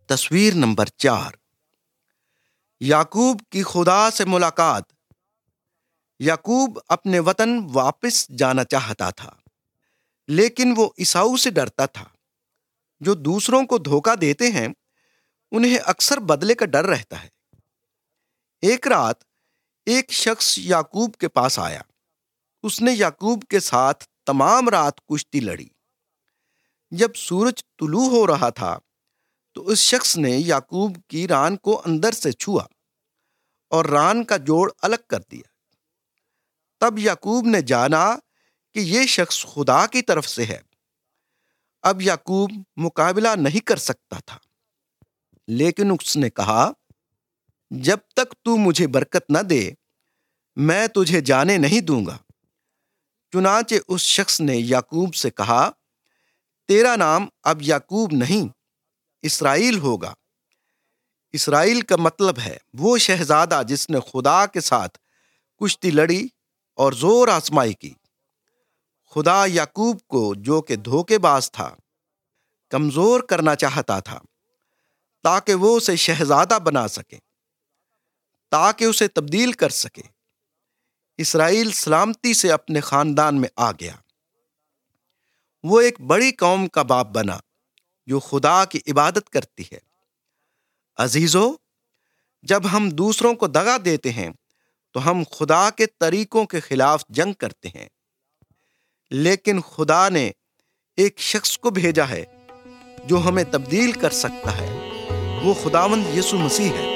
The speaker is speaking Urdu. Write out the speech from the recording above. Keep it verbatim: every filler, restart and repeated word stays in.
تصویر نمبر چار، یعقوب کی خدا سے ملاقات۔ یعقوب اپنے وطن واپس جانا چاہتا تھا، لیکن وہ عیساؤ سے ڈرتا تھا۔ جو دوسروں کو دھوکہ دیتے ہیں انہیں اکثر بدلے کا ڈر رہتا ہے۔ ایک رات ایک شخص یعقوب کے پاس آیا۔ اس نے یعقوب کے ساتھ تمام رات کشتی لڑی۔ جب سورج طلوع ہو رہا تھا تو اس شخص نے یعقوب کی ران کو اندر سے چھوا اور ران کا جوڑ الگ کر دیا۔ تب یعقوب نے جانا کہ یہ شخص خدا کی طرف سے ہے۔ اب یعقوب مقابلہ نہیں کر سکتا تھا، لیکن اس نے کہا، جب تک تو مجھے برکت نہ دے میں تجھے جانے نہیں دوں گا۔ چنانچہ اس شخص نے یعقوب سے کہا، تیرا نام اب یعقوب نہیں اسرائیل ہوگا۔ اسرائیل کا مطلب ہے وہ شہزادہ جس نے خدا کے ساتھ کشتی لڑی اور زور آزمائی کی۔ خدا یعقوب کو، جو کہ دھوکے باز تھا، کمزور کرنا چاہتا تھا تاکہ وہ اسے شہزادہ بنا سکے، تاکہ اسے تبدیل کر سکے۔ اسرائیل سلامتی سے اپنے خاندان میں آ گیا۔ وہ ایک بڑی قوم کا باپ بنا جو خدا کی عبادت کرتی ہے۔ عزیزو، جب ہم دوسروں کو دغا دیتے ہیں تو ہم خدا کے طریقوں کے خلاف جنگ کرتے ہیں، لیکن خدا نے ایک شخص کو بھیجا ہے جو ہمیں تبدیل کر سکتا ہے۔ وہ خداوند یسوع مسیح ہے۔